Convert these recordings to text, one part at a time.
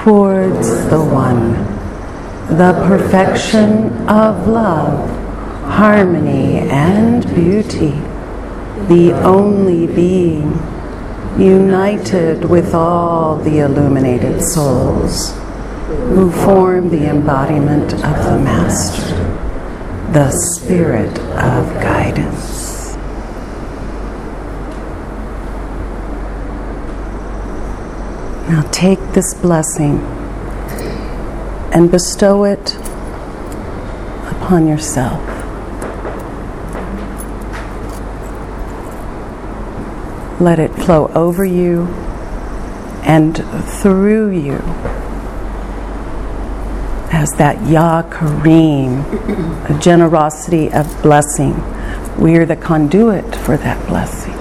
towards the One, the perfection of love, harmony, and beauty, the only being, united with all the illuminated souls who form the embodiment of the Master, the Spirit of Guidance. Now take this blessing and bestow it upon yourself. Let it flow over you and through you as that Ya Kareem, a generosity of blessing. We are the conduit for that blessing.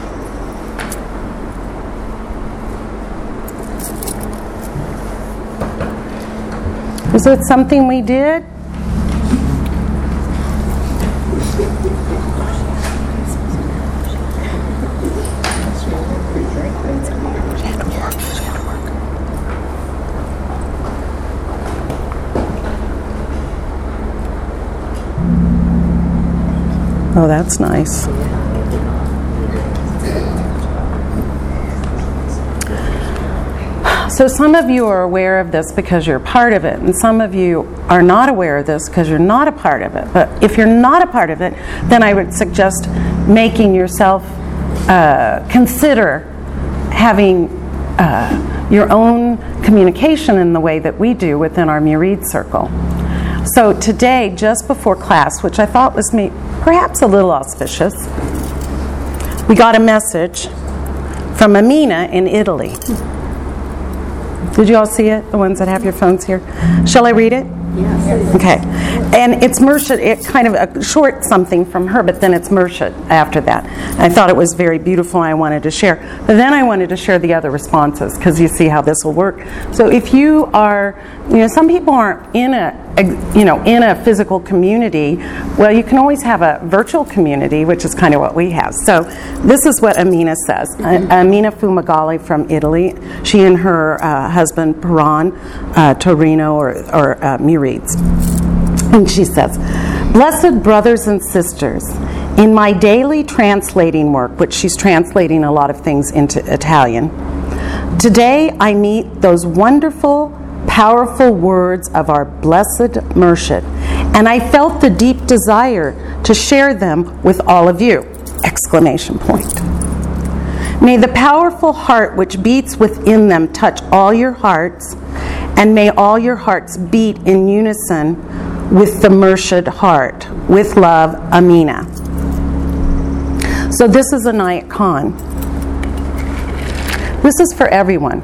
Is it something we did? Oh, that's nice. So some of you are aware of this because you're part of it, and some of you are not aware of this because you're not a part of it. But if you're not a part of it, then I would suggest making yourself consider having your own communication in the way that we do within our Murid circle. So today, just before class, which I thought was perhaps a little auspicious, we got a message from Amina in Italy. Did you all see it? The ones that have your phones here? Shall I read it? Yes. Okay. And it's Murshid, it's kind of a short something from her, but then it's Murshid after that. I thought it was very beautiful and I wanted to share. But then I wanted to share the other responses because you see how this will work. So if you are, some people aren't in a physical community. Well, you can always have a virtual community, which is kind of what we have. So this is what Amina says. Amina Fumagalli from Italy. She and her husband, Paran Torino, or Murids. And she says, "Blessed brothers and sisters, in my daily translating work," which she's translating a lot of things into Italian, "today I meet those wonderful, powerful words of our blessed Murshid, and I felt the deep desire to share them with all of you!" Exclamation point. May the powerful heart which beats within them touch all your hearts, and may all your hearts beat in unison with the Murshid heart. With love, Amina. So this is Inayat Khan. This is for everyone.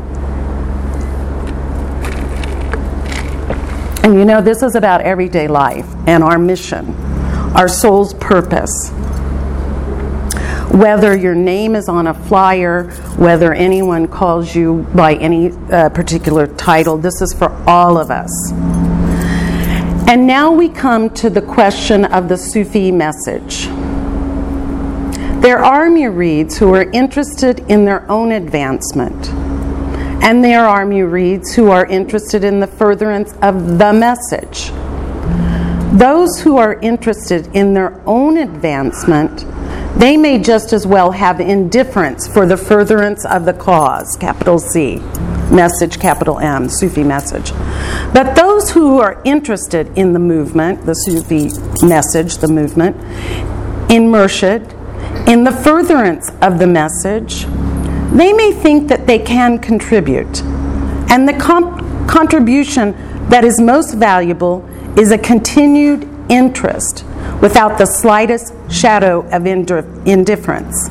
And this is about everyday life and our mission, our soul's purpose. Whether your name is on a flyer, whether anyone calls you by any particular title, this is for all of us. And now we come to the question of the Sufi message. There are Murids who are interested in their own advancement, and there are Murids who are interested in the furtherance of the message. Those who are interested in their own advancement, they may just as well have indifference for the furtherance of the cause, capital C, message, capital M, Sufi message. But those who are interested in the movement, the Sufi message, the movement, in Murshid, in the furtherance of the message, they may think that they can contribute. And the contribution that is most valuable is a continued interest without the slightest shadow of indifference.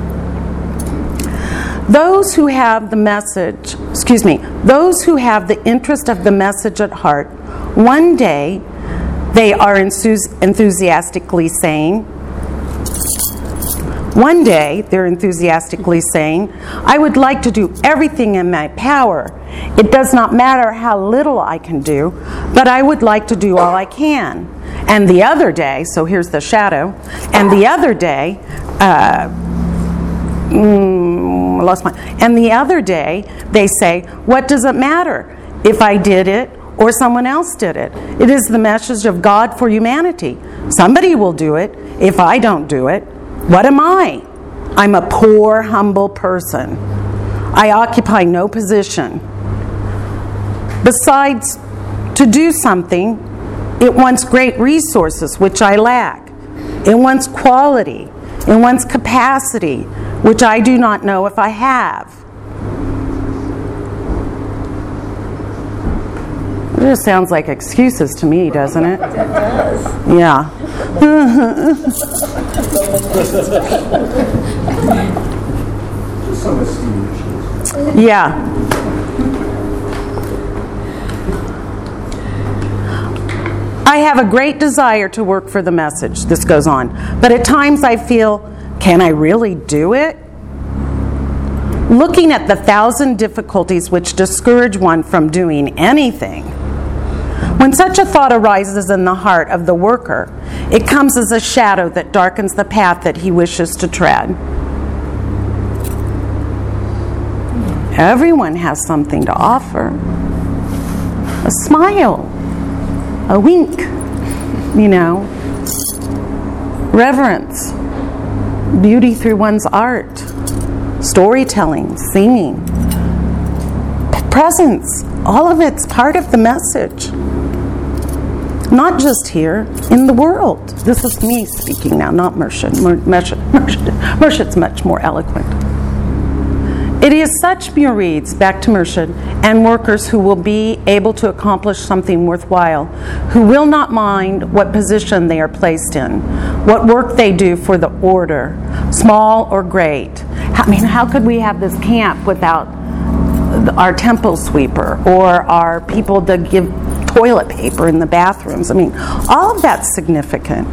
Those who have the interest of the message at heart, one day they are enthusiastically saying, I would like to do everything in my power. It does not matter how little I can do, but I would like to do all I can. And the other day, so here's the shadow, and the other day, they say, what does it matter if I did it or someone else did it. It is the message of God for humanity. Somebody will do it if I don't do it. What am I? I'm a poor, humble person. I occupy no position. Besides, to do something, it wants great resources, which I lack. It wants quality. It wants capacity, which I do not know if I have. It just sounds like excuses to me, doesn't it? It does. Yeah. Just some esteem issues. Yeah. I have a great desire to work for the message, this goes on, but at times I feel, can I really do it? Looking at the 1,000 difficulties which discourage one from doing anything, when such a thought arises in the heart of the worker, it comes as a shadow that darkens the path that he wishes to tread. Everyone has something to offer. A smile, a wink, reverence, beauty through one's art, storytelling, singing, presence. All of it's part of the message. Not just here, in the world. This is me speaking now, not Murshid. Murshid's much more eloquent. It is such murids, back to Murshid, and workers who will be able to accomplish something worthwhile, who will not mind what position they are placed in, what work they do for the order, small or great. I mean, how could we have this camp without our temple sweeper or our people to give toilet paper in the bathrooms? I mean, all of that's significant.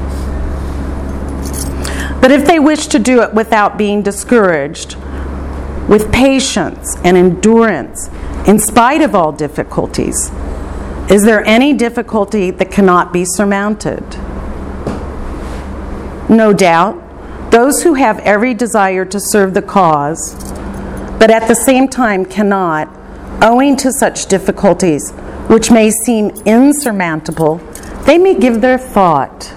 But if they wish to do it without being discouraged, with patience and endurance, in spite of all difficulties, is there any difficulty that cannot be surmounted? No doubt, those who have every desire to serve the cause, but at the same time cannot, owing to such difficulties, which may seem insurmountable, they may give their thought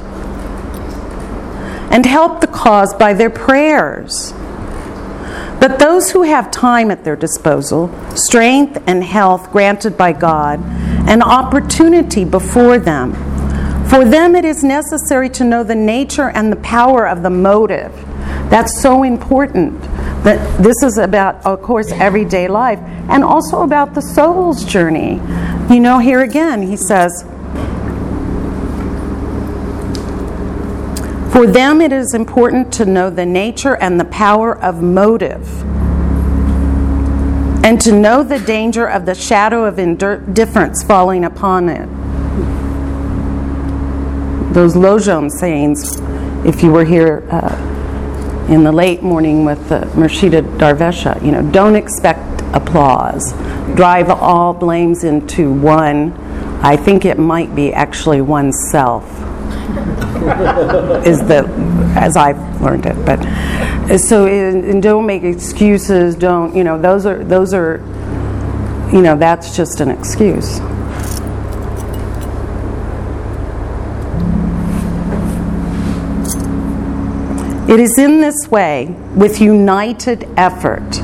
and help the cause by their prayers. But those who have time at their disposal, strength and health granted by God, an opportunity before them, for them it is necessary to know the nature and the power of the motive. That's so important. That this is about, of course, everyday life, and also about the soul's journey. Here again, he says, for them it is important to know the nature and the power of motive, and to know the danger of the shadow of indifference falling upon it. Those Lojong sayings, if you were here in the late morning with the Murshida Darvesha, don't expect applause. Drive all blames into one. I think it might be actually oneself. As I've learned it, but so and don't make excuses. Don't those are that's just an excuse. It is in this way, with united effort,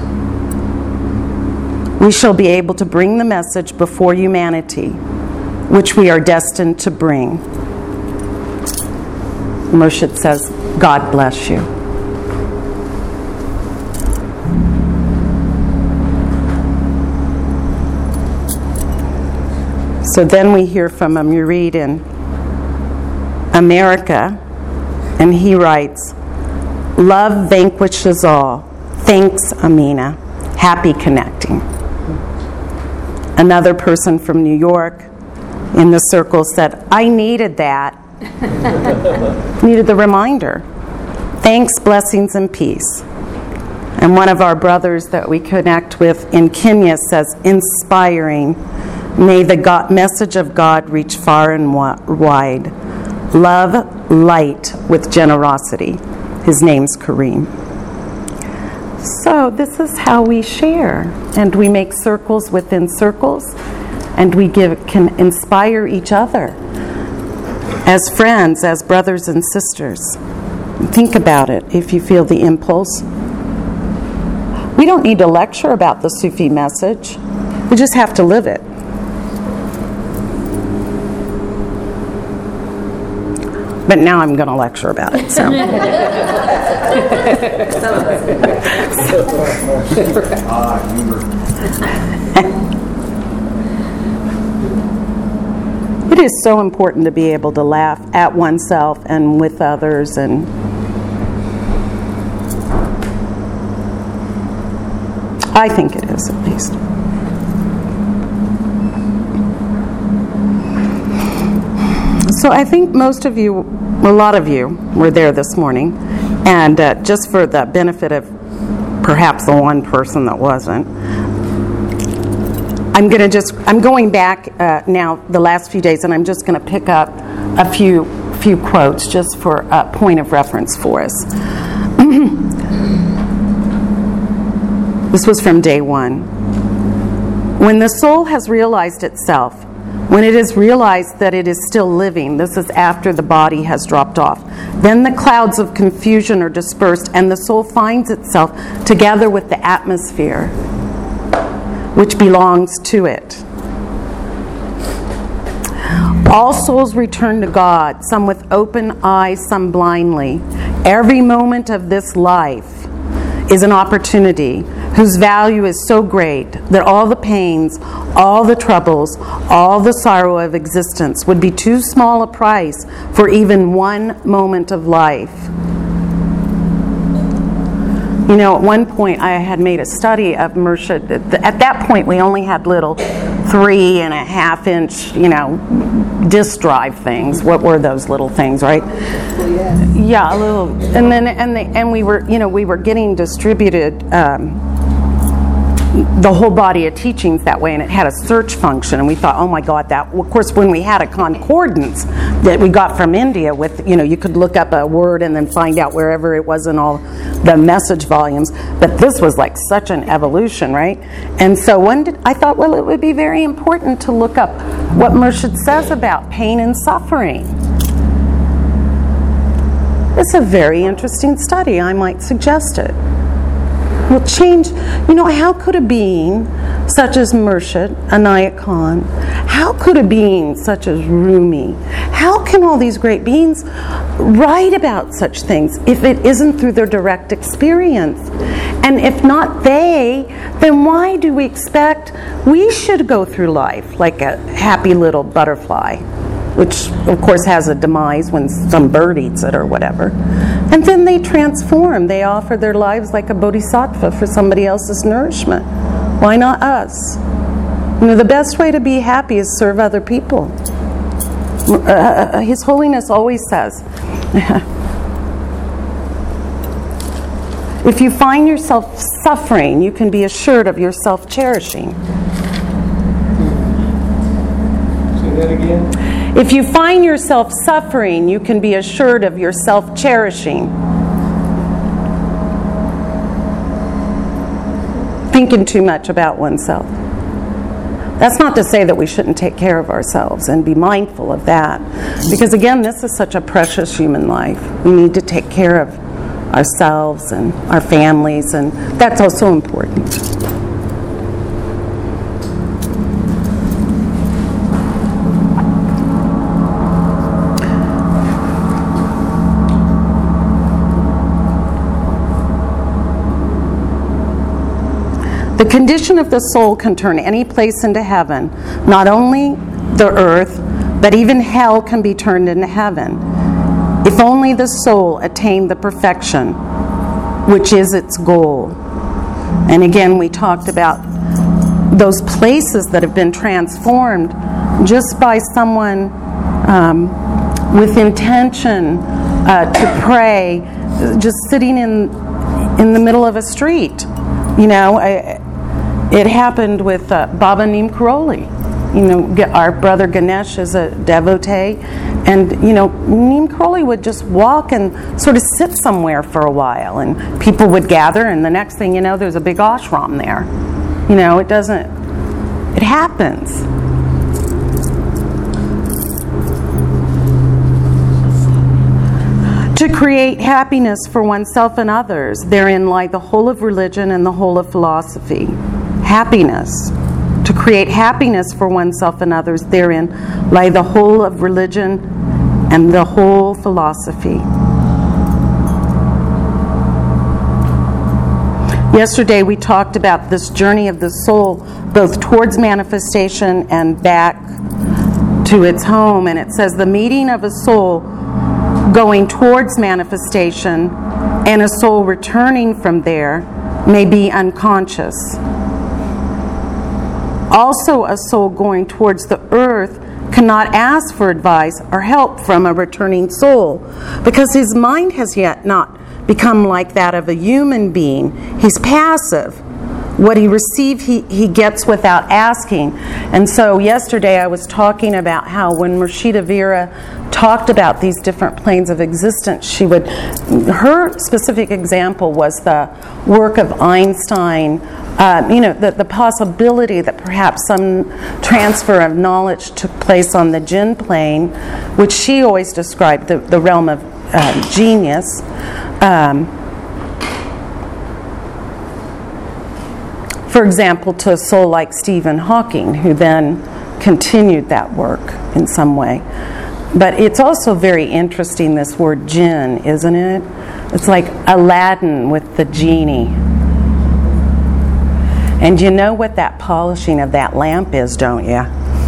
we shall be able to bring the message before humanity, which we are destined to bring. Murshid says, God bless you. So then we hear from a murid in America, and he writes, love vanquishes all. Thanks, Amina. Happy connecting. Another person from New York in the circle said, I needed that. Needed the reminder. Thanks, blessings, and peace. And one of our brothers that we connect with in Kenya says, inspiring. May the message of God reach far and wide. Love, light with generosity. His name's Kareem. So this is how we share. And we make circles within circles. and we can inspire each other as friends, as brothers and sisters. Think about it if you feel the impulse. We don't need to lecture about the Sufi message. We just have to live it. But now I'm going to lecture about it. So. It is so important to be able to laugh at oneself and with others, and I think it is, at least. So I think most of you, a lot of you, were there this morning, and just for the benefit of perhaps the one person that wasn't, I'm going back now the last few days, and I'm just going to pick up a few quotes just for a point of reference for us. This was from day one. When the soul has realized itself, when it is realized that it is still living, this is after the body has dropped off, then the clouds of confusion are dispersed and the soul finds itself together with the atmosphere which belongs to it. All souls return to God, some with open eyes, some blindly. Every moment of this life is an opportunity whose value is so great that all the pains, all the troubles, all the sorrow of existence would be too small a price for even one moment of life. You know, at one point I had made a study of Murshid. At that point we only had little 3.5-inch, disk drive things. What were those little things, right? Yeah, a little. And we were getting distributed the whole body of teachings that way, and it had a search function, and we thought, oh my God, that, of course, when we had a concordance that we got from India with, you could look up a word and then find out wherever it was in all the message volumes, but this was like such an evolution, right? And so I thought, well, it would be very important to look up what Murshid says about pain and suffering. It's a very interesting study. I might suggest it. Will change, how could a being such as Murshid, Inayat Khan, how could a being such as Rumi, how can all these great beings write about such things if it isn't through their direct experience? And if not they, then why do we expect we should go through life like a happy little butterfly, which of course has a demise when some bird eats it or whatever. And then they transform. They offer their lives like a bodhisattva for somebody else's nourishment. Why not us? The best way to be happy is serve other people. His Holiness always says, if you find yourself suffering, you can be assured of your self-cherishing. Say that again. If you find yourself suffering, you can be assured of your self-cherishing. Thinking too much about oneself. That's not to say that we shouldn't take care of ourselves and be mindful of that. Because again, this is such a precious human life. We need to take care of ourselves and our families, and that's also important. The condition of the soul can turn any place into heaven. Not only the earth, but even hell can be turned into heaven. If only the soul attained the perfection, which is its goal. And again, we talked about those places that have been transformed just by someone with intention to pray, just sitting in the middle of a street. It happened with Baba Neem Karoli. Our brother Ganesh is a devotee, and Neem Karoli would just walk and sort of sit somewhere for a while, and people would gather, and the next thing you know, there's a big ashram there. It happens. To create happiness for oneself and others, therein lie the whole of religion and the whole of philosophy. Happiness. To create happiness for oneself and others, therein lie the whole of religion and the whole philosophy. Yesterday we talked about this journey of the soul, both towards manifestation and back to its home. And it says the meeting of a soul going towards manifestation and a soul returning from there may be unconscious. Also, a soul going towards the earth cannot ask for advice or help from a returning soul because his mind has yet not become like that of a human being. He's passive. What he receives, he gets without asking. And so yesterday I was talking about how when Murshida Vera talked about these different planes of existence, her specific example was the work of Einstein, the possibility that perhaps some transfer of knowledge took place on the Jinn plane, which she always described the realm of genius. For example, to a soul like Stephen Hawking, who then continued that work in some way. But it's also very interesting, this word jinn, isn't it? It's like Aladdin with the genie. And you know what that polishing of that lamp is, don't you?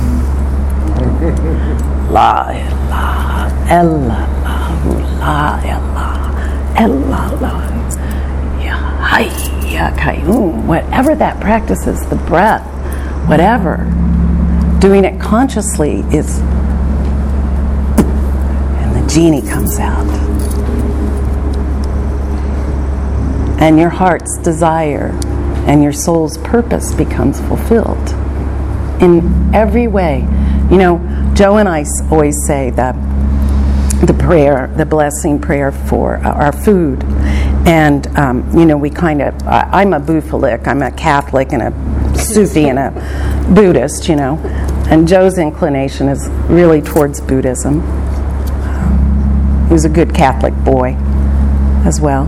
La ilaha illallah, la ilaha illallah, ya hayy ya qayyum. Whatever that practice is, the breath, whatever, doing it consciously is, and the genie comes out. And your heart's desire and your soul's purpose becomes fulfilled in every way. You know, Joe and I always say that the prayer, the blessing prayer for our food. And, we kind of, I'm a Buphilic, I'm a Catholic and a Sufi and a Buddhist, And Joe's inclination is really towards Buddhism. He was a good Catholic boy as well.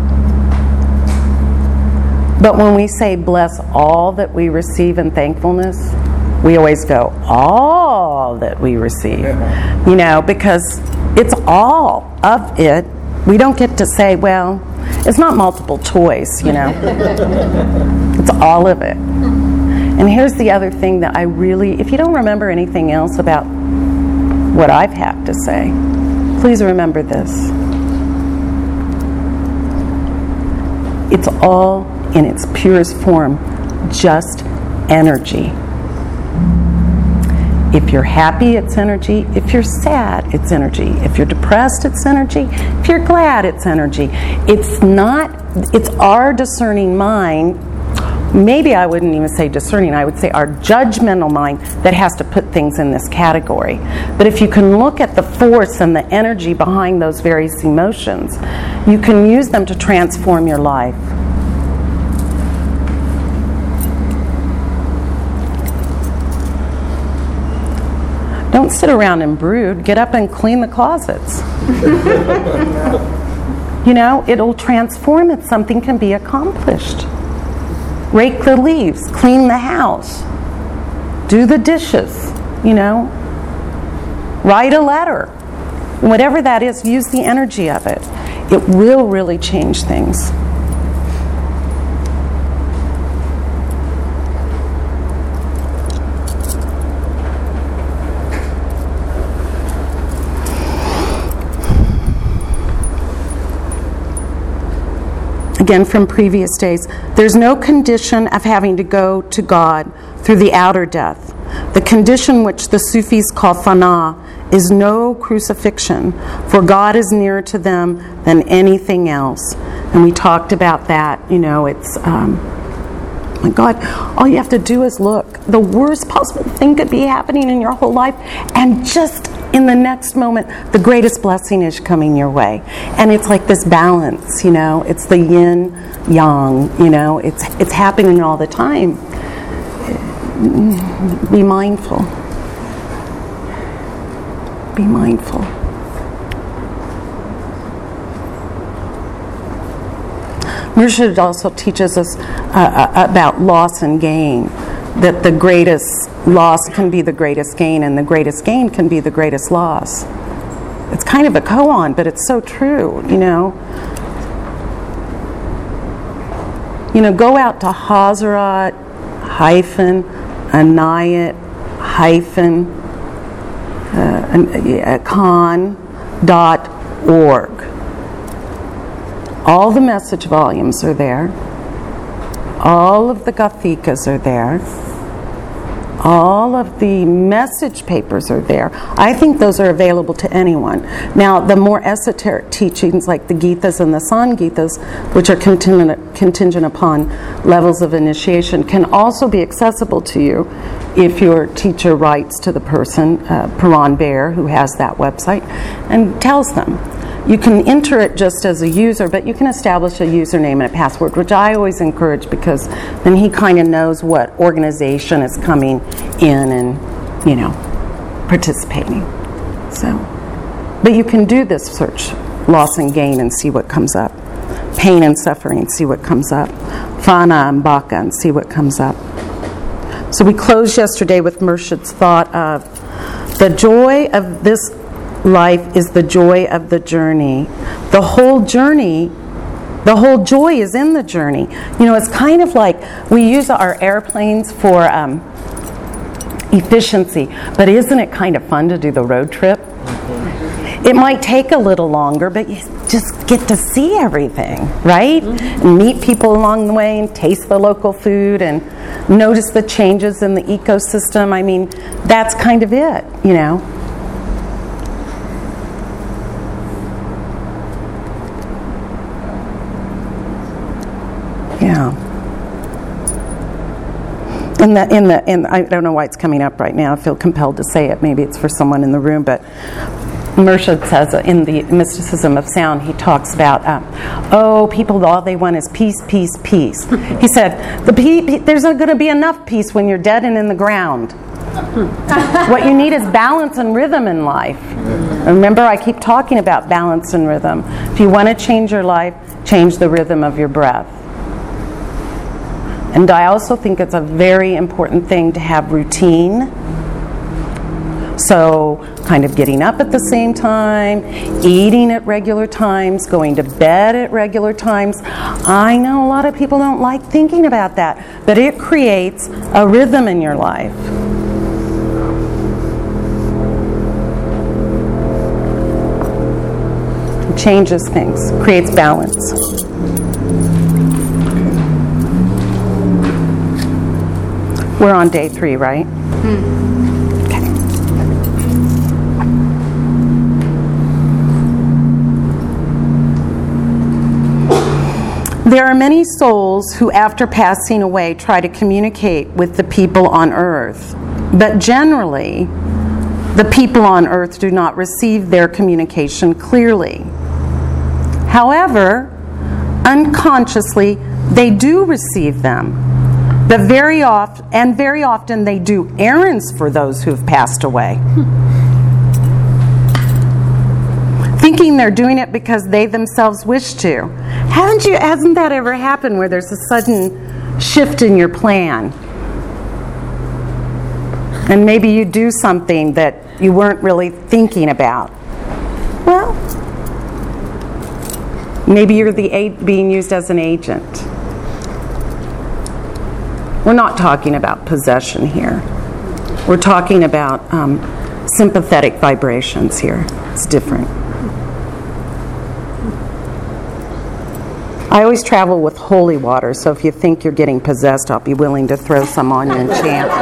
But when we say bless all that we receive in thankfulness, we always go, all that we receive. Because it's all of it. We don't get to say, well, it's not multiple choice, It's all of it. And here's the other thing that I really, if you don't remember anything else about what I've had to say, please remember this. It's all in its purest form, just energy. If you're happy, it's energy. If you're sad, it's energy. If you're depressed, it's energy. If you're glad, it's energy. It's our discerning mind. Maybe I wouldn't even say discerning, I would say our judgmental mind that has to put things in this category. But if you can look at the force and the energy behind those various emotions, you can use them to transform your life. Don't sit around and brood. Get up and clean the closets. It'll transform it. Something can be accomplished. Rake the leaves. Clean the house. Do the dishes. Write a letter. Whatever that is, use the energy of it. It will really change things. Again, from previous days, there's no condition of having to go to God through the outer death. The condition which the Sufis call fana is no crucifixion, for God is nearer to them than anything else. And we talked about that. It's, my God, all you have to do is look. The worst possible thing could be happening in your whole life, and just in the next moment, the greatest blessing is coming your way. And it's like this balance, it's the yin, yang, it's happening all the time. Be mindful. Be mindful. Murshid also teaches us about loss and gain, that the greatest loss can be the greatest gain, and the greatest gain can be the greatest loss. It's kind of a koan, but it's so true, you know. You know, go out to Hazrat-Khan.org. All the message volumes are there. All of the Gathikas are there. All of the message papers are there. I think those are available to anyone. Now, the more esoteric teachings like the Gitas and the Sangitas, which are contingent upon levels of initiation, can also be accessible to you if your teacher writes to the person, Puran Bear, who has that website, and tells them. You can enter it just as a user, but you can establish a username and a password, which I always encourage, because then he kind of knows what organization is coming in and, you know, participating. So, but you can do this search, loss and gain, and see what comes up. Pain and suffering, see what comes up. Fana and Baka, and see what comes up. So we closed yesterday with Murshid's thought of the joy of this life is the joy of the journey. The whole joy is in the journey. You know, it's kind of like we use our airplanes for efficiency, but isn't it kind of fun to do the road trip? It might take a little longer, but you just get to see everything, right? And meet people along the way and taste the local food and notice the changes in the ecosystem. I mean, that's kind of it, you know. Yeah. I don't know why it's coming up right now. I feel compelled to say it. Maybe it's for someone in the room, but Murshid says in the Mysticism of Sound, he talks about, people, all they want is peace, peace, peace. He said, there's not going to be enough peace when you're dead and in the ground. What you need is balance and rhythm in life. Remember, I keep talking about balance and rhythm. If you want to change your life, change the rhythm of your breath. And I also think it's a very important thing to have routine. So, kind of getting up at the same time, eating at regular times, going to bed at regular times. I know a lot of people don't like thinking about that, but it creates a rhythm in your life. It changes things, creates balance. We're on day 3, right? Okay. There are many souls who, after passing away, try to communicate with the people on earth. But generally, the people on earth do not receive their communication clearly. However, unconsciously, they do receive them. But very often they do errands for those who've passed away. Thinking they're doing it because they themselves wish to. Hasn't that ever happened where there's a sudden shift in your plan? And maybe you do something that you weren't really thinking about. Well, maybe you're being used as an agent. We're not talking about possession here. We're talking about sympathetic vibrations here. It's different. I always travel with holy water, so if you think you're getting possessed, I'll be willing to throw some on you and chant.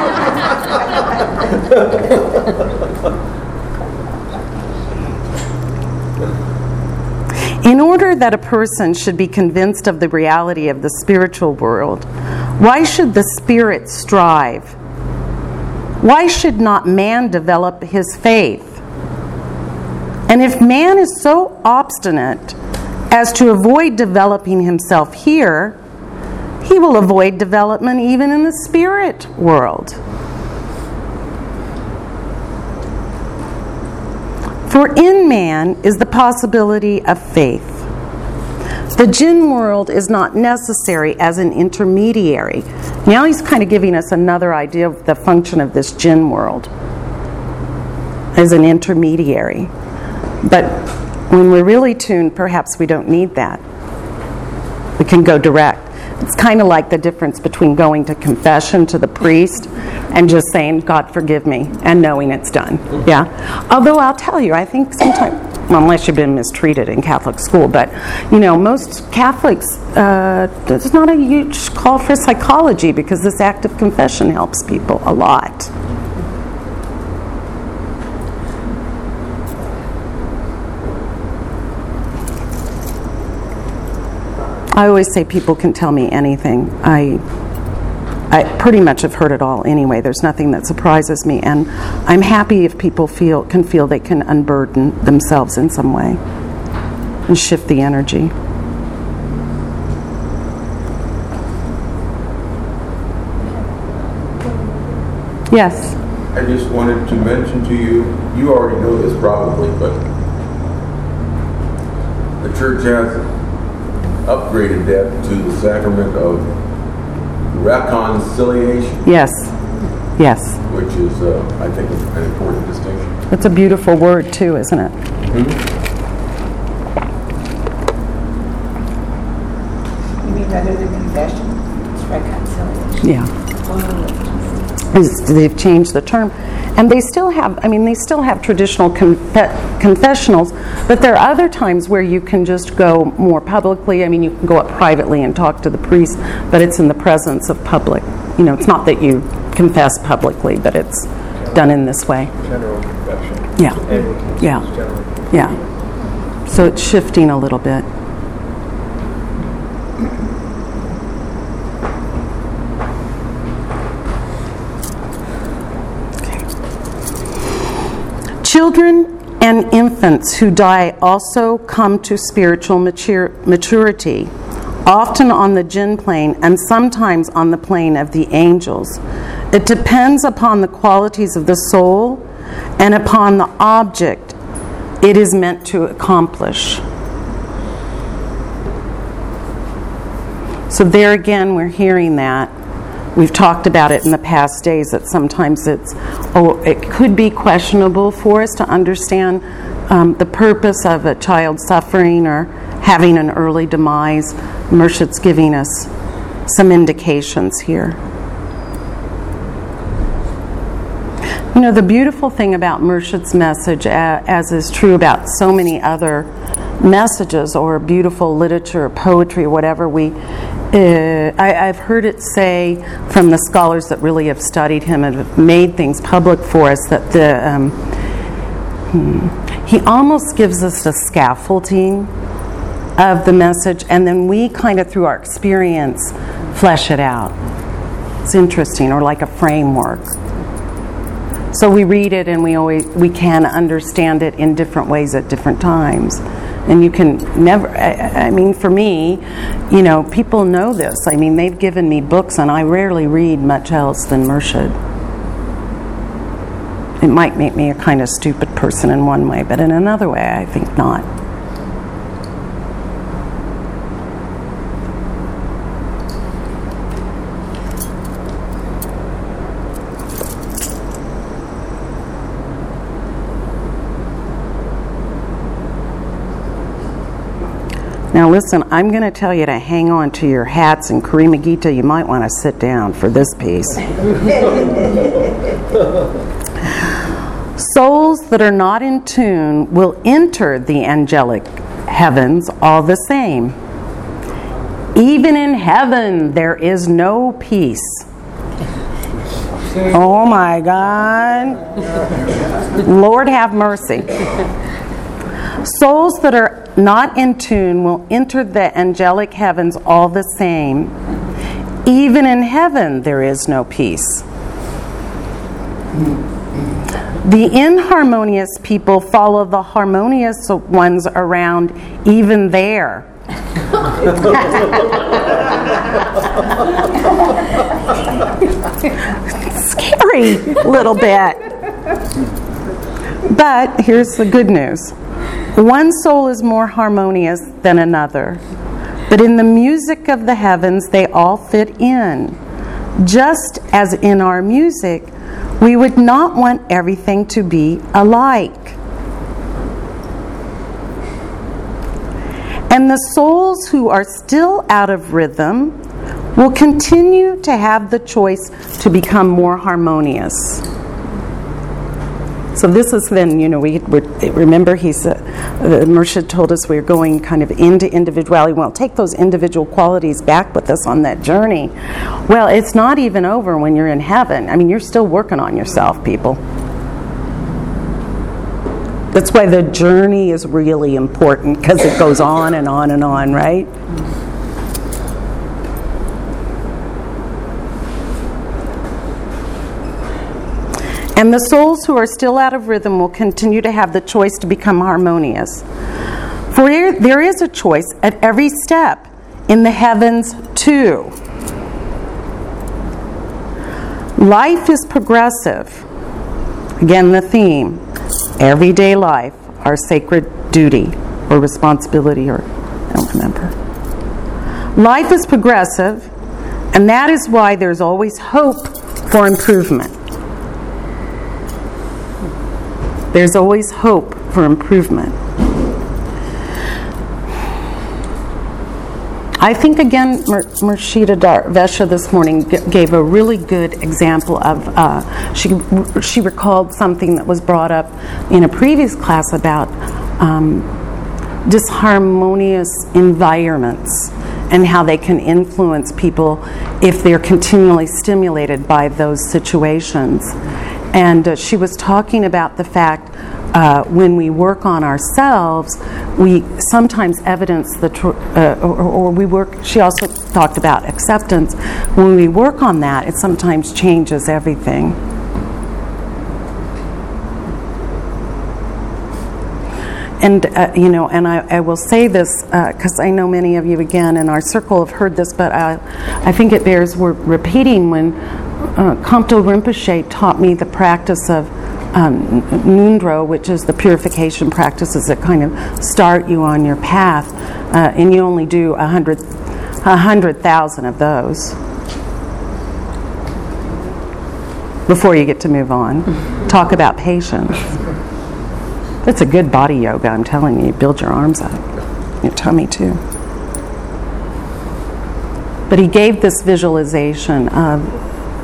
In order that a person should be convinced of the reality of the spiritual world, why should the spirit strive? Why should not man develop his faith? And if man is so obstinate as to avoid developing himself here, he will avoid development even in the spirit world. For in man is the possibility of faith. The jinn world is not necessary as an intermediary. Now he's kind of giving us another idea of the function of this jinn world as an intermediary. But when we're really tuned, perhaps we don't need that. We can go direct. It's kind of like the difference between going to confession to the priest and just saying, God forgive me, and knowing it's done. Yeah. Although I'll tell you, I think sometimes, well, unless you've been mistreated in Catholic school, but most Catholics, there's not a huge call for psychology because this act of confession helps people a lot. I always say people can tell me anything. I pretty much have heard it all anyway. There's nothing that surprises me, and I'm happy if people can feel they can unburden themselves in some way and shift the energy. Yes. I just wanted to mention to you, you already know this probably, but the church has upgraded that to the sacrament of reconciliation. Yes. Yes. Which is, I think, an important distinction. It's a beautiful word too, isn't it? You mean rather than confession? It's reconciliation. Yeah. They've changed the term. And they still have, traditional confessionals, but there are other times where you can just go more publicly. You can go up privately and talk to the priest, but it's in the presence of public. It's not that you confess publicly, but it's done in this way. General confession. Yeah. Yeah. Yeah. So it's shifting a little bit. Children and infants who die also come to spiritual maturity, often on the jinn plane and sometimes on the plane of the angels. It depends upon the qualities of the soul and upon the object it is meant to accomplish. So there again, we're hearing that. We've talked about it in the past days that sometimes it could be questionable for us to understand the purpose of a child suffering or having an early demise. Murshid's giving us some indications here. The beautiful thing about Murshid's message, as is true about so many other messages or beautiful literature or poetry or whatever, I've heard it say from the scholars that really have studied him and have made things public for us that he almost gives us a scaffolding of the message, and then we kind of, through our experience, flesh it out. It's interesting, or like a framework. So we read it and we can understand it in different ways at different times. And you can never, for me, people know this. They've given me books and I rarely read much else than Murshid. It might make me a kind of stupid person in one way, but in another way, I think not. Now listen, I'm going to tell you to hang on to your hats, and Karima Gita, you might want to sit down for this piece. Souls that are not in tune will enter the angelic heavens all the same. Even in heaven there is no peace. Oh my God. Lord have mercy. Souls that are not in tune will enter the angelic heavens all the same. Even in heaven there is no peace. The inharmonious people follow the harmonious ones around even there. Scary little bit. But here's the good news. One soul is more harmonious than another. But in the music of the heavens, they all fit in. Just as in our music, we would not want everything to be alike. And the souls who are still out of rhythm will continue to have the choice to become more harmonious. So this is then, remember Murshid told us we were going kind of into individuality. Well, take those individual qualities back with us on that journey. Well, it's not even over when you're in heaven. I mean, you're still working on yourself, people. That's why the journey is really important, because it goes on and on and on, right? And the souls who are still out of rhythm will continue to have the choice to become harmonious. For there is a choice at every step in the heavens too. Life is progressive. Again, the theme. Everyday life, our sacred duty or responsibility, or I don't remember. Life is progressive, and that is why there's always hope for improvement. There's always hope for improvement. I think, again, Murshida Darvesha this morning gave a really good example of, she recalled something that was brought up in a previous class about disharmonious environments and how they can influence people if they're continually stimulated by those situations. And she was talking about the fact when we work on ourselves, we sometimes evidence or we work. She also talked about acceptance. When we work on that, it sometimes changes everything. And and I will say this because I know many of you again in our circle have heard this, but I think it bears repeating. When Khamto Rinpoche taught me the practice of Ngondro, which is the purification practices that kind of start you on your path, and you only do 100,000 of those before you get to move on. Talk about patience. It's a good body yoga, I'm telling you. You build your arms up, your tummy too. But he gave this visualization of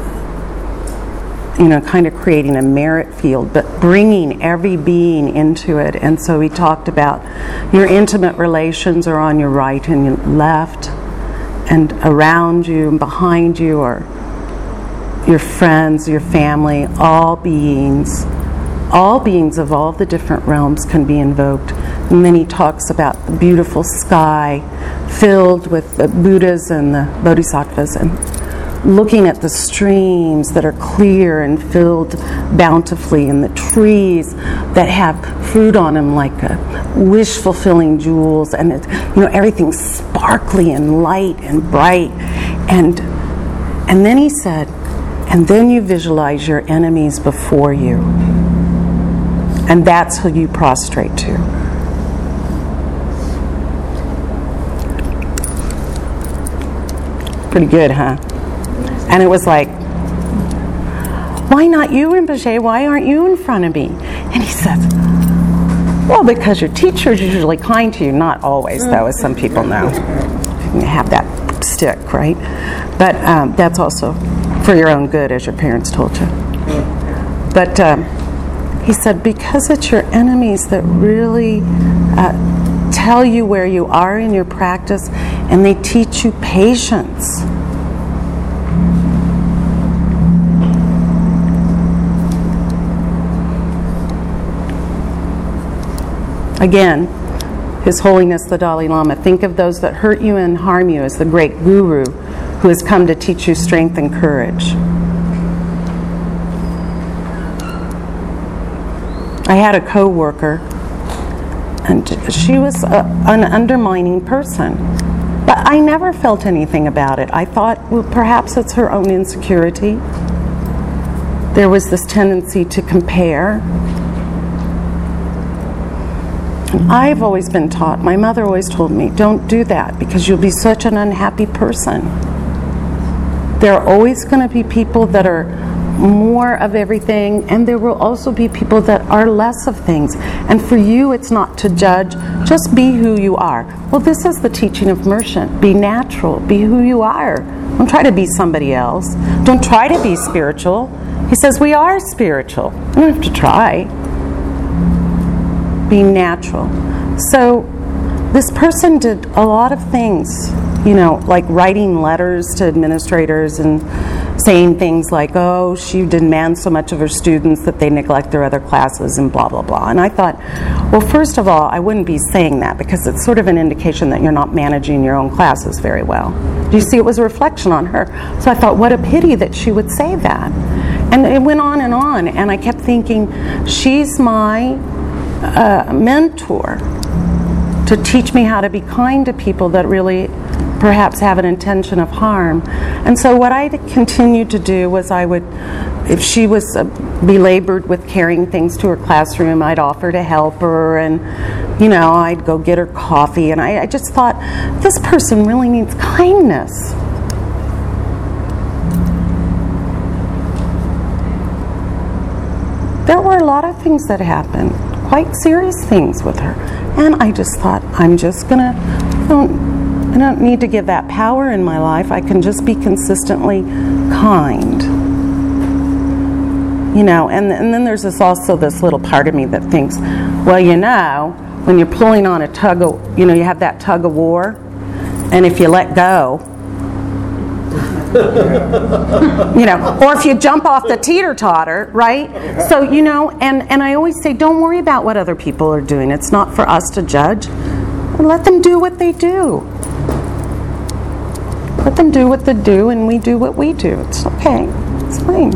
kind of creating a merit field, but bringing every being into it. And so he talked about your intimate relations are on your right and your left, and around you and behind you are your friends, your family, all beings of all the different realms can be invoked. And then he talks about the beautiful sky filled with the Buddhas and the Bodhisattvas, and looking at the streams that are clear and filled bountifully, and the trees that have fruit on them like wish-fulfilling jewels, and everything's sparkly and light and bright. And then he said, and then you visualize your enemies before you, and that's who you prostrate to. Pretty good, huh? And it was like, why not you, Rinpoche? Why aren't you in front of me? And he says, well, because your teacher's usually kind to you. Not always, though, as some people know. You have that stick, right? But that's also for your own good, as your parents told you. But he said, because it's your enemies that really tell you where you are in your practice, and they teach you patience. Again, His Holiness the Dalai Lama, think of those that hurt you and harm you as the great guru who has come to teach you strength and courage. I had a co-worker, and she was an undermining person, but I never felt anything about it. I thought, well, perhaps it's her own insecurity. There was this tendency to compare. I've always been taught, my mother always told me, don't do that because you'll be such an unhappy person. There are always going to be people that are more of everything, and there will also be people that are less of things. And for you, it's not to judge, just be who you are. Well, this is the teaching of Merchant. Be natural, be who you are. Don't try to be somebody else. Don't try to be spiritual. He says we are spiritual. You don't have to try. Be natural. So this person did a lot of things, like writing letters to administrators and saying things like, oh, she demands so much of her students that they neglect their other classes and blah, blah, blah. And I thought, well, first of all, I wouldn't be saying that because it's sort of an indication that you're not managing your own classes very well. Do you see, it was a reflection on her. So I thought, what a pity that she would say that. And it went on, and I kept thinking, she's my mentor to teach me how to be kind to people that really perhaps have an intention of harm. And so what I continued to do was I would, if she was belabored with carrying things to her classroom, I'd offer to help her, and I'd go get her coffee, and I just thought, this person really needs kindness. There were a lot of things that happened, quite serious things with her. And I just thought, I don't need to give that power in my life. I can just be consistently kind. And then there's also this little part of me that thinks, well, when you're pulling on a tug of, you have that tug of war, and if you let go, or if you jump off the teeter-totter, right? So, and I always say, don't worry about what other people are doing. It's not for us to judge. Let them do what they do. Let them do what they do, and we do what we do. It's okay. It's fine.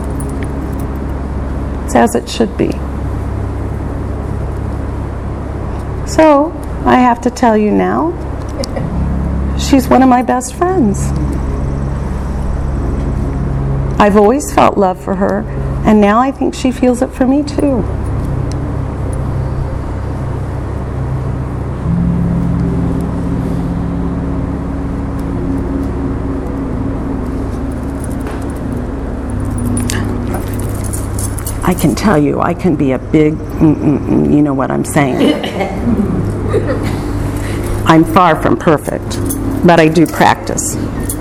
It's as it should be. So, I have to tell you now, she's one of my best friends. I've always felt love for her, and now I think she feels it for me too. I can tell you, I can be a big, you know what I'm saying. I'm far from perfect, but I do practice.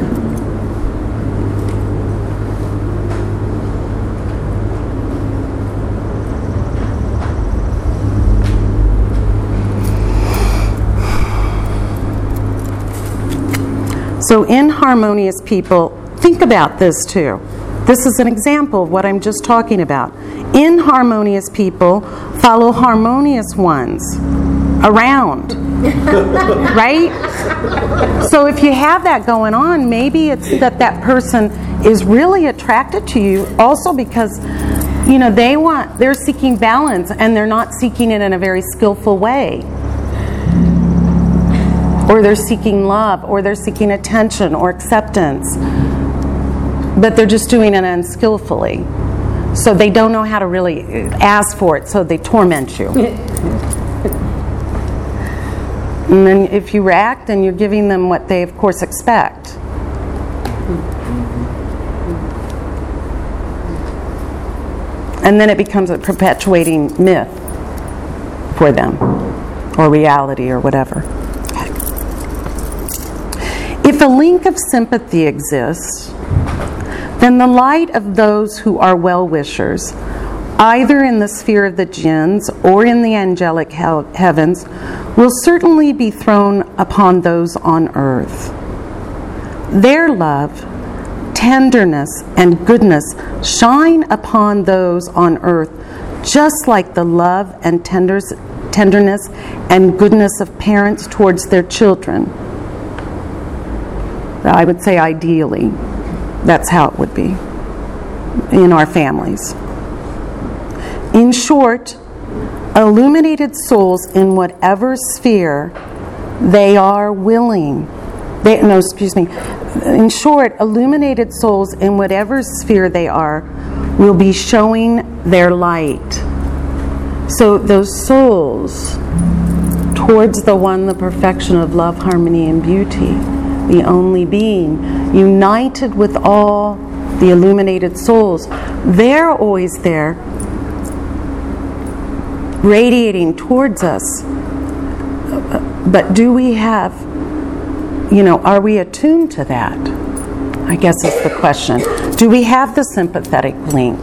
So inharmonious people, think about this too. This is an example of what I'm just talking about. Inharmonious people follow harmonious ones around, right? So if you have that going on, maybe it's that person is really attracted to you also because, they're seeking balance and they're not seeking it in a very skillful way. Or they're seeking love, or they're seeking attention or acceptance. But they're just doing it unskillfully. So they don't know how to really ask for it, so they torment you. And then if you react, then you're giving them what they, of course, expect. And then it becomes a perpetuating myth for them, or reality, or whatever. If a link of sympathy exists, then the light of those who are well-wishers, either in the sphere of the jinns or in the angelic heavens, will certainly be thrown upon those on earth. Their love, tenderness, and goodness shine upon those on earth just like the love and tenderness and goodness of parents towards their children. I would say ideally, that's how it would be in our families. In short, illuminated souls in whatever sphere they are willing. In short, illuminated souls in whatever sphere they are will be showing their light. So those souls towards the one, the perfection of love, harmony, and beauty, the only being, united with all the illuminated souls. They're always there, radiating towards us. But do we have, are we attuned to that? I guess is the question. Do we have the sympathetic link?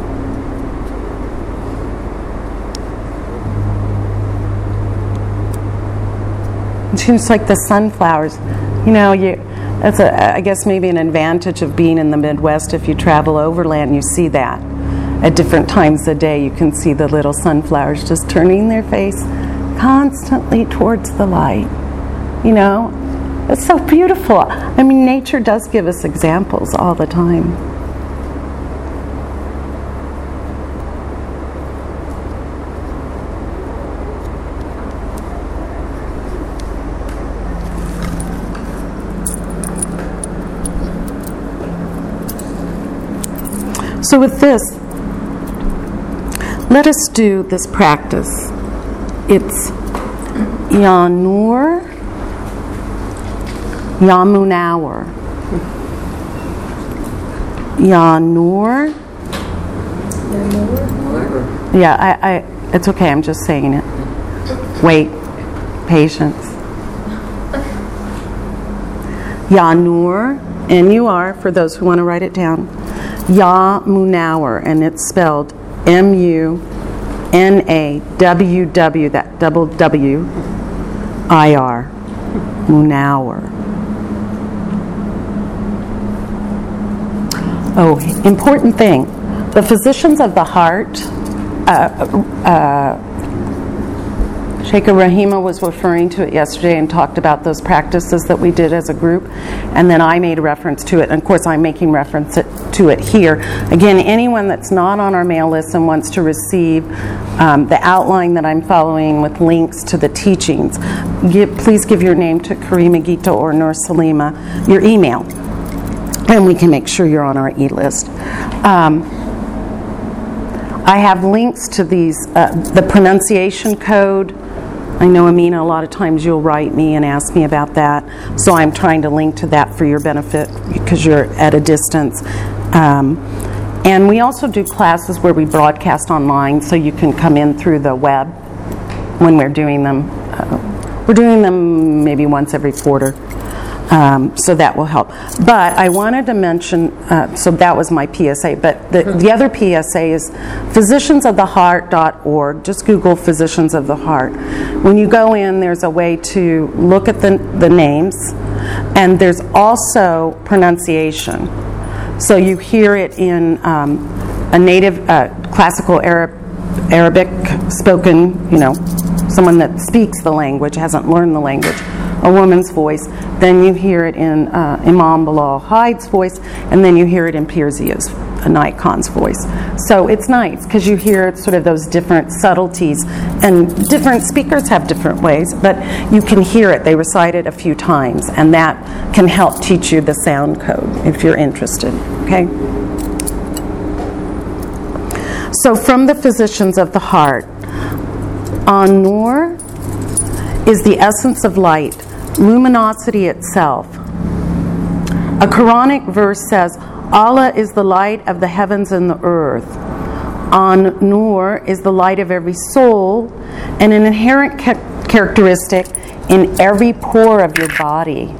It seems like the sunflowers, that's I guess maybe an advantage of being in the Midwest. If you travel overland, you see that. At different times of day, you can see the little sunflowers just turning their face constantly towards the light. It's so beautiful. I mean, nature does give us examples all the time. So with this, let us do this practice. It's Yanur, Yamunauer. Yanur. Yeah, it's okay, I'm just saying it. Wait, patience. Yanur, N-U-R, for those who want to write it down. Yamunauer, and it's spelled M-U-N-A-W-W, that double W-I-R, Munauer. Oh, important thing. The physicians of the heart, Sheikha Rahima was referring to it yesterday and talked about those practices that we did as a group, and then I made a reference to it, and of course I'm making reference to it here. Again, anyone that's not on our mail list and wants to receive the outline that I'm following with links to the teachings, please give your name to Karima Gita or Nur Salima, your email, and we can make sure you're on our e-list. I have links to these, the pronunciation code. I know, Amina, a lot of times you'll write me and ask me about that, so I'm trying to link to that for your benefit because you're at a distance. And we also do classes where we broadcast online, so you can come in through the web when we're doing them. We're doing them maybe once every quarter, so that will help. But I wanted to mention, so that was my PSA, but the other PSA is physiciansoftheheart.org. Just Google Physicians of the Heart. When you go in, there's a way to look at the names, and there's also pronunciation. So you hear it in a native classical Arabic spoken, someone that speaks the language, hasn't learned the language, a woman's voice. Then you hear it in Imam Bilal Hyde's voice, and then you hear it in Pirzia's, Inayat Khan's voice. So it's nice because you hear sort of those different subtleties, and different speakers have different ways, but you can hear it. They recite it a few times, and that can help teach you the sound code if you're interested. Okay? So from the Physicians of the Heart, An-Nur is the essence of light, luminosity itself. A Quranic verse says, Allah is the light of the heavens and the earth. An-Nur is the light of every soul, and an inherent characteristic in every pore of your body.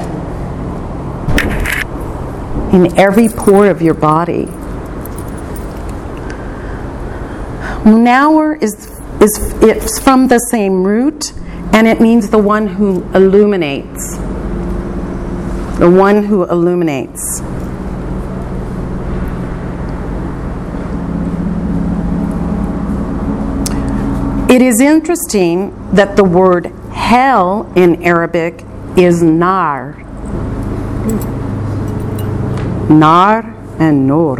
In every pore of your body. Munawwar it's from the same root, and it means the one who illuminates. The one who illuminates. It is interesting that the word hell in Arabic is nar. Nar and nur,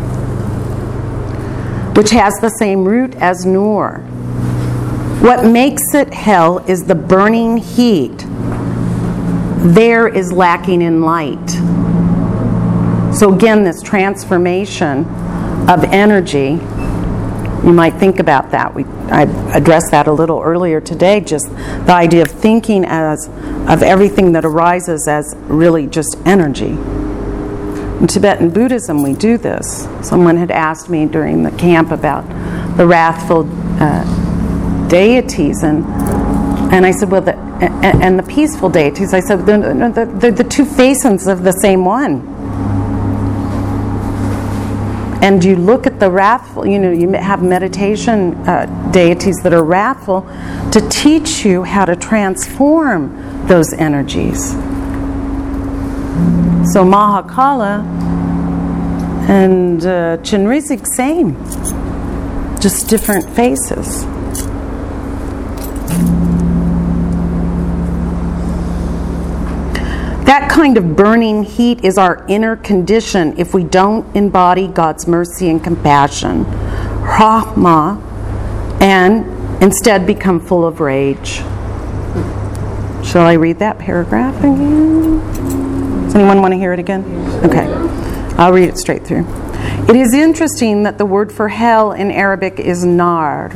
which has the same root as nur. What makes it hell is the burning heat. There is lacking in light. So again, this transformation of energy You might think about that. I addressed that a little earlier today, just the idea of thinking of everything that arises as really just energy. In Tibetan Buddhism, we do this. Someone had asked me during the camp about the wrathful deities, and I said, well, and the peaceful deities. I said, they're the two faces of the same one. And you look at the wrathful, you have meditation deities that are wrathful to teach you how to transform those energies. So Mahakala and Chinrizik, same, just different faces. That kind of burning heat is our inner condition if we don't embody God's mercy and compassion, Rahma, and instead become full of rage. Shall I read that paragraph again? Does anyone want to hear it again? Okay, I'll read it straight through. It is interesting that the word for hell in Arabic is nar,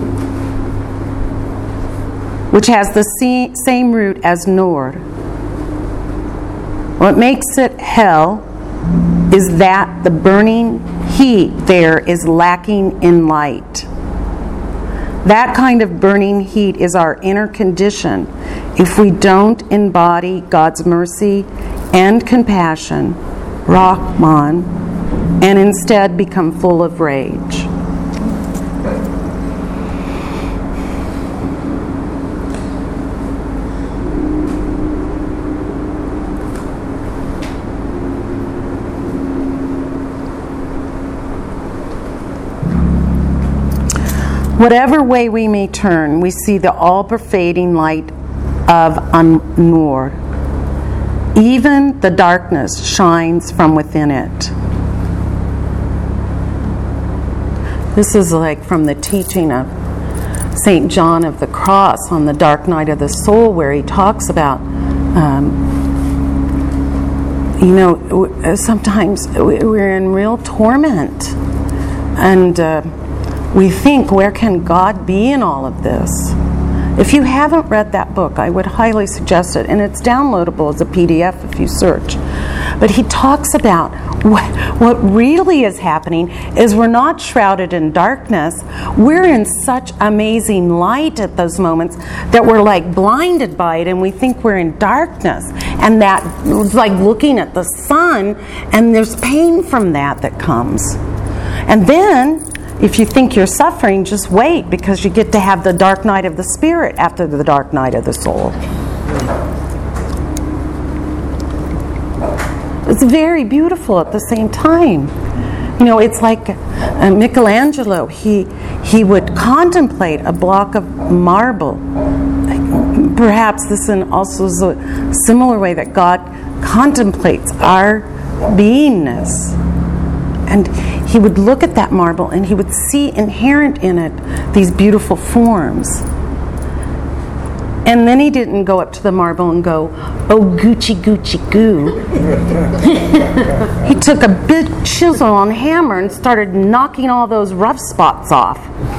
which has the same root as nur. What makes it hell is that the burning heat there is lacking in light. That kind of burning heat is our inner condition if we don't embody God's mercy and compassion, Rahman, and instead become full of rage. Whatever way we may turn, we see the all-pervading light of An-Nur. Even the darkness shines from within it. This is like from the teaching of St. John of the Cross on the dark night of the soul, where he talks about, sometimes we're in real torment. And we think, where can God be in all of this? If you haven't read that book, I would highly suggest it. And it's downloadable as a PDF if you search. But he talks about what really is happening is we're not shrouded in darkness. We're in such amazing light at those moments that we're like blinded by it, and we think we're in darkness. And that it's like looking at the sun, and there's pain from that comes. And then, if you think you're suffering, just wait, because you get to have the dark night of the spirit after the dark night of the soul. It's very beautiful at the same time. It's like Michelangelo. He would contemplate a block of marble. Perhaps this also is a similar way that God contemplates our beingness. And he would look at that marble and he would see inherent in it these beautiful forms. And then he didn't go up to the marble and go, "Oh, Gucci, Gucci, goo." He took a big chisel and hammer and started knocking all those rough spots off.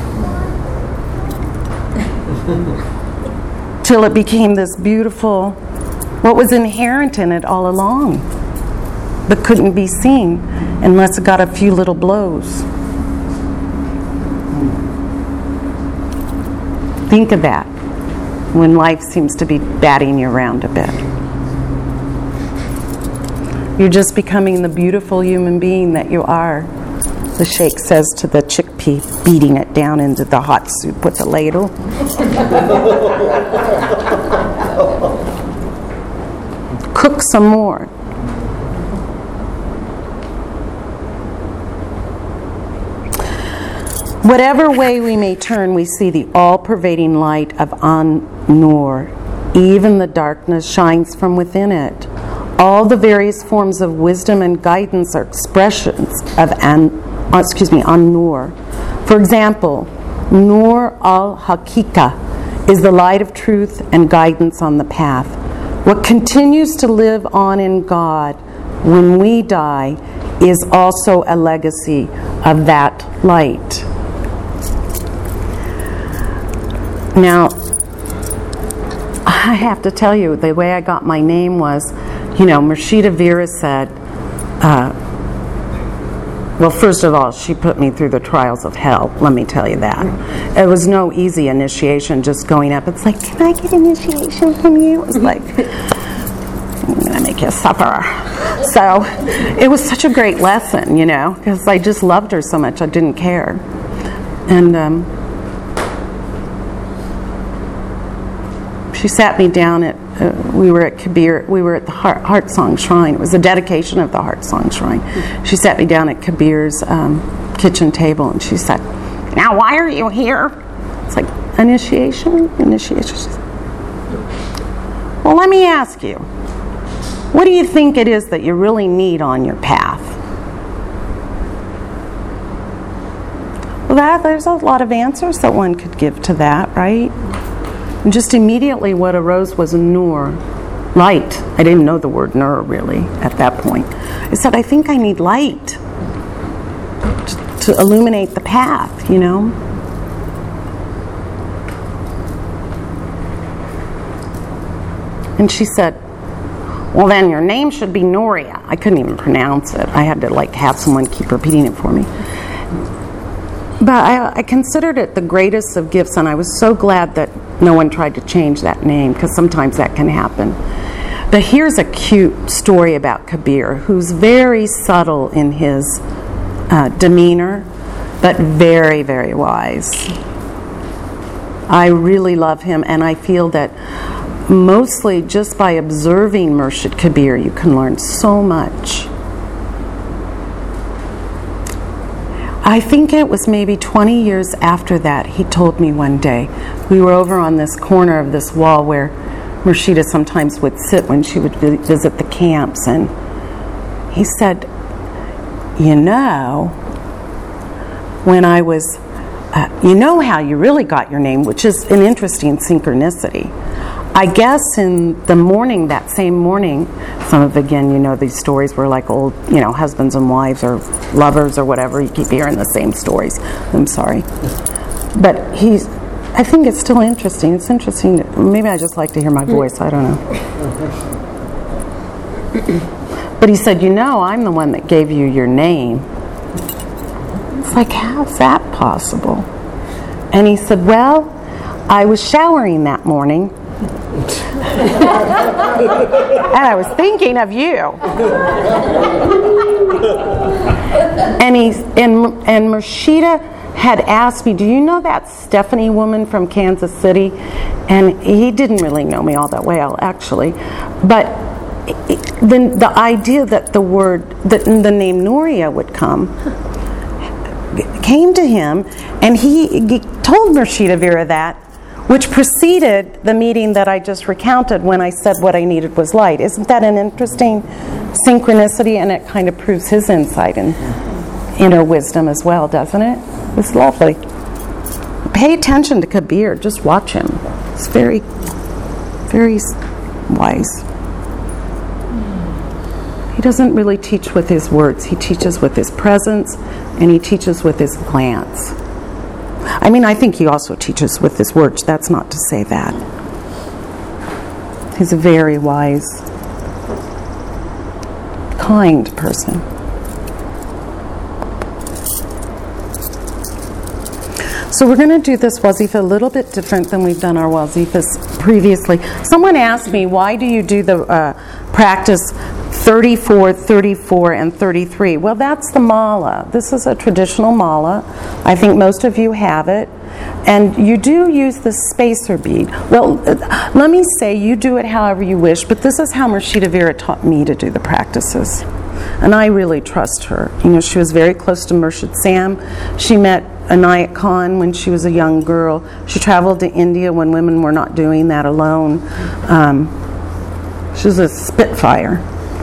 Till it became this beautiful, what was inherent in it all along, but couldn't be seen unless it got a few little blows. Think of that when life seems to be batting you around a bit. You're just becoming the beautiful human being that you are. The sheikh says to the chickpea, beating it down into the hot soup with a ladle. Cook some more. Whatever way we may turn, we see the all-pervading light of An-Nur. Even the darkness shines from within it. All the various forms of wisdom and guidance are expressions of An-Nur. For example, Nur al-Hakika is the light of truth and guidance on the path. What continues to live on in God when we die is also a legacy of that light. Now, I have to tell you, the way I got my name was, Murshida Vera said, well, first of all, she put me through the trials of hell, let me tell you that. It was no easy initiation just going up. It's like, can I get initiation from you? It was like, I'm going to make you suffer. So it was such a great lesson, because I just loved her so much I didn't care. And she sat me down at, we were at Kabir, we were at the Heart Song Shrine. It was the dedication of the Heart Song Shrine. She sat me down at Kabir's kitchen table and she said, now why are you here? It's like, initiation. She said, well, let me ask you, what do you think it is that you really need on your path? Well, there's a lot of answers that one could give to that, right? And just immediately what arose was nur, light. I didn't know the word nur really at that point. I said, I think I need light to illuminate the path, And she said, well, then your name should be Nuria. I couldn't even pronounce it. I had to have someone keep repeating it for me. But I considered it the greatest of gifts, and I was so glad that no one tried to change that name, because sometimes that can happen. But here's a cute story about Kabir, who's very subtle in his demeanor, but very, very wise. I really love him, and I feel that mostly just by observing Murshid Kabir, you can learn so much. I think it was maybe 20 years after that, he told me one day, we were over on this corner of this wall where Murshida sometimes would sit when she would visit the camps, and he said, when I was, how you really got your name, which is an interesting synchronicity. I guess in the morning, that same morning, some of, again, these stories were like old, husbands and wives or lovers or whatever. You keep hearing the same stories. I'm sorry. But I think it's still interesting. It's interesting. Maybe I just like to hear my voice. I don't know. But he said, I'm the one that gave you your name. It's like, how's that possible? And he said, well, I was showering that morning. And I was thinking of you. And Murshida had asked me, do you know that Stephanie woman from Kansas City? And he didn't really know me all that well, actually. But the idea that the name Nuria would come came to him, and he told Murshida Vera that, which preceded the meeting that I just recounted when I said what I needed was light. Isn't that an interesting synchronicity? And it kind of proves his insight and inner wisdom as well, doesn't it? It's lovely. Pay attention to Kabir. Just watch him. It's very, very wise. He doesn't really teach with his words. He teaches with his presence, and he teaches with his glance. I think he also teaches with his words. That's not to say that. He's a very wise, kind person. So we're going to do this wazifa a little bit different than we've done our wazifas previously. Someone asked me, why do you do the practice 34, 34, and 33? Well, that's the mala. This is a traditional mala. I think most of you have it. And you do use the spacer bead. Well, let me say you do it however you wish, but this is how Murshida Vera taught me to do the practices. And I really trust her. She was very close to Murshid Sam. She met Anayat Khan when she was a young girl. She traveled to India when women were not doing that alone. She was a spitfire.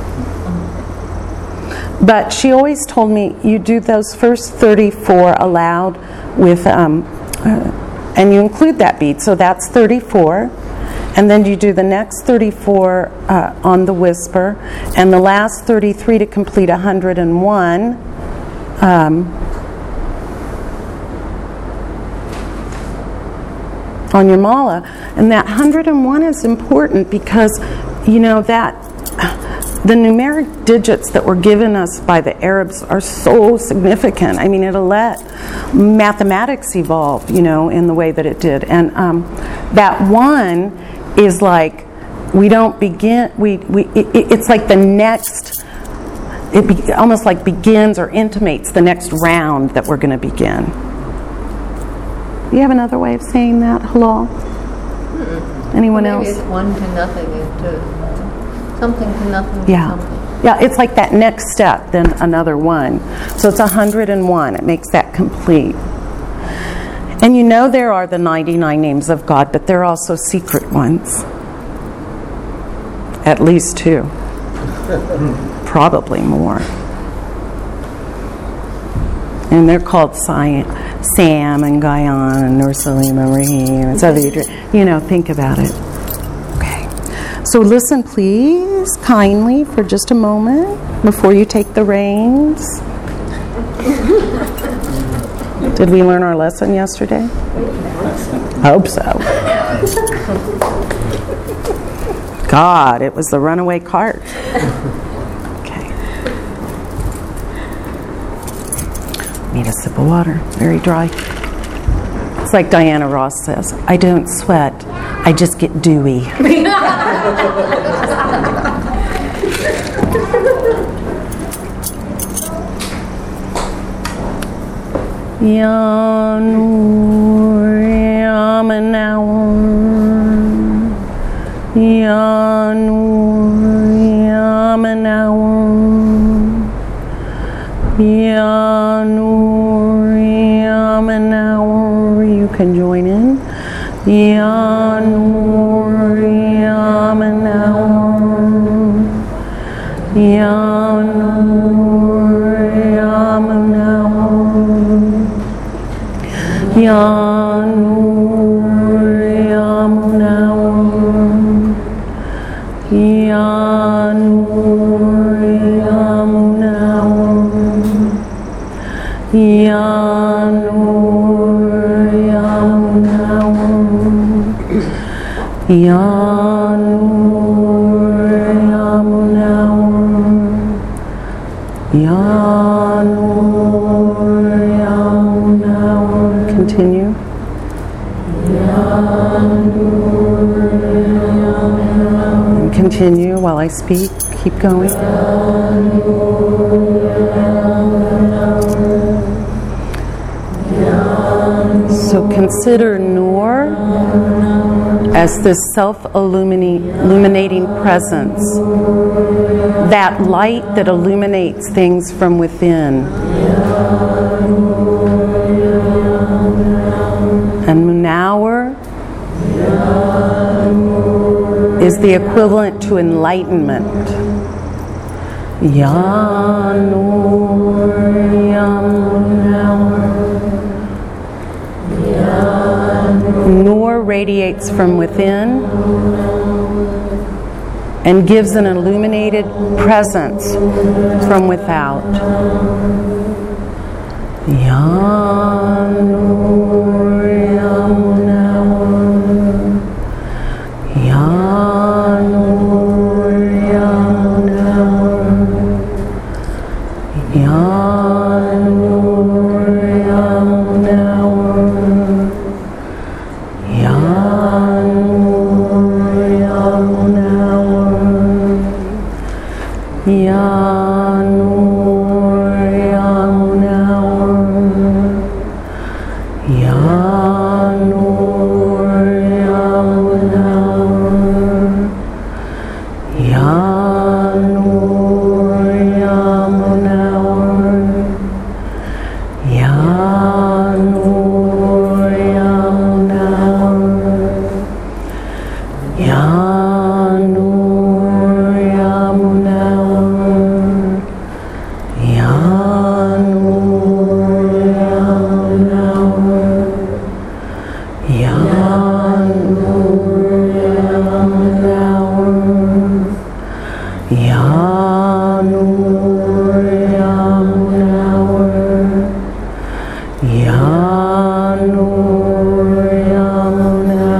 But she always told me, you do those first 34 aloud with, and you include that beat. So that's 34. And then you do the next 34 on the whisper. And the last 33 to complete 101. on your mala. And that 101 is important because, you know, that the numeric digits that were given us by the Arabs are so significant. I mean, it'll let mathematics evolve, you know, in the way that it did. And that one is like, we don't begin, it's like the next, almost like begins or intimates the next round that we're going to begin. You have another way of saying that, Halal? Anyone Maybe else? It's one to nothing, to something to nothing Yeah. to something. Yeah, it's like that next step, then another one. So it's 101. It makes that complete. And you know there are the 99 names of God, but there are also secret ones. At least 2. Probably more. And they're called Sam and Gayan and Nursalim and Rahim. And so you know, think about it. Okay. So listen, please, kindly, for just a moment before you take the reins. Did we learn our lesson yesterday? Hope so. God, it was the runaway cart. Need a sip of water. Very dry. It's like Diana Ross says, I don't sweat, I just get dewy. Ya Nur Ya Manawar, Ya Nur Ya Manawar, Ya Nur Ya Manawar. You can join in. Ya Nur Ya Manawar, Ya Nur Ya Manawar, Ya Nur Ya Manawar, Ya Nur Ya Manawar, Ya Nur Ya Munawwar, Ya Nur Ya Munawwar, Ya Nur Ya Munawwar. Continue. And continue while I speak. Keep going. So consider Nur as this self-illuminating presence, that light that illuminates things from within. And Munawwar is the equivalent to enlightenment. Ya Nur Ya Munawwar. Nur radiates from within and gives an illuminated presence from without. Ya Nur Ya Munawwar, Ya Nur Ya Munawwar, Ya Nur Ya Munawwar, Ya Nur Ya Munawwar, Ya Nur Ya Munawwar, Ya Nur Ya Munawwar, Ya Nur Ya Munawwar, Ya Nur Ya Munawwar, Ya Nur Ya Munawwar, Ya Nur Ya Munawwar, Ya Nur Ya Munawwar, Ya Nur Ya Munawwar, Ya Nur Ya Munawwar.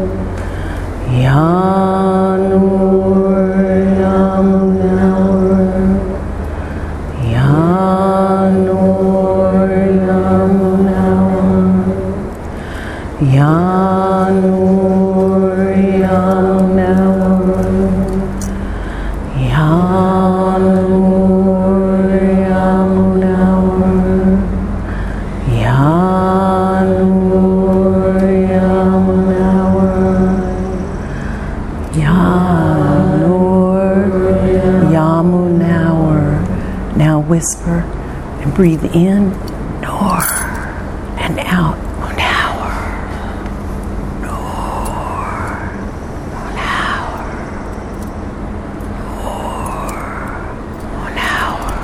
Yanur Yamunawar, Yanur Yamunawar, Yanur Yamunawar, Yanur Yamunawar, Yanur Yamunawar, Yanur Yamunawar. Now whisper and breathe in, Nur, and out, Munawar. Nur, Munawar. Nur, Munawar.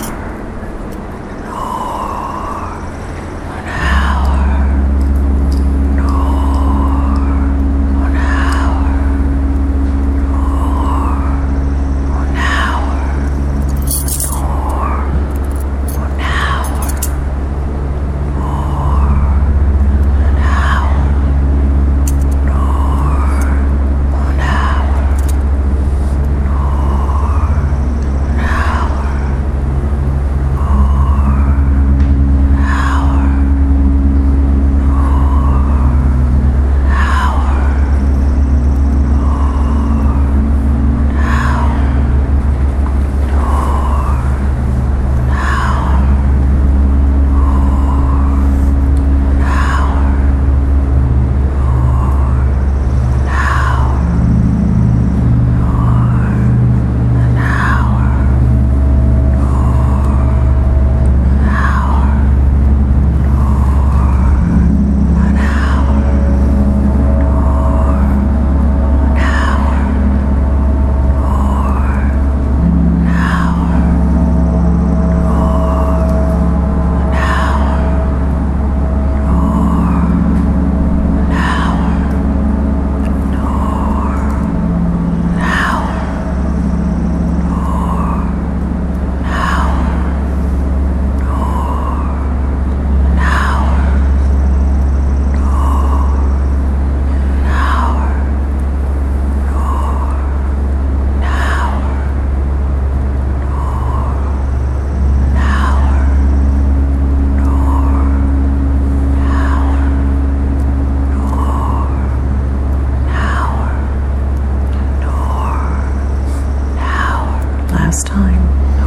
Last time.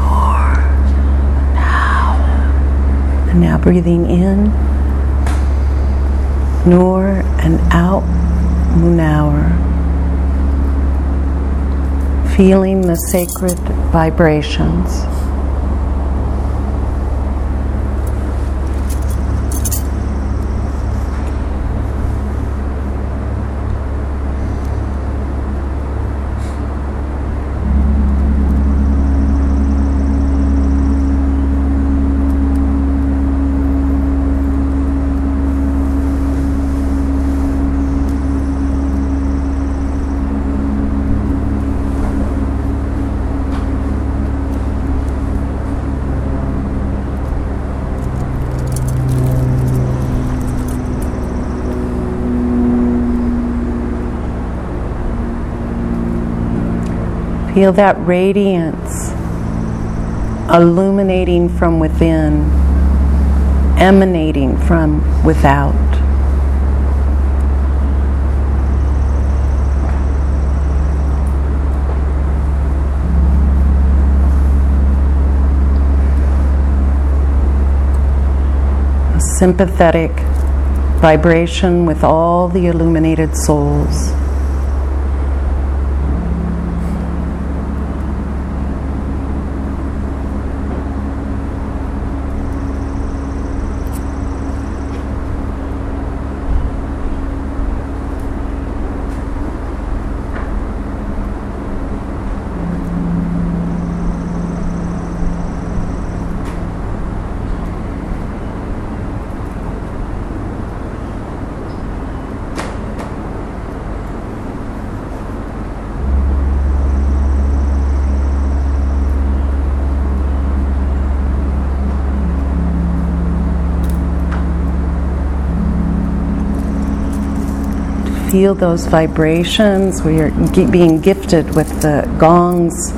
And now breathing in, Nur, and out, Munawar. Feeling the sacred vibrations. Feel that radiance illuminating from within, emanating from without. A sympathetic vibration with all the illuminated souls. Feel those vibrations. We are being gifted with the gongs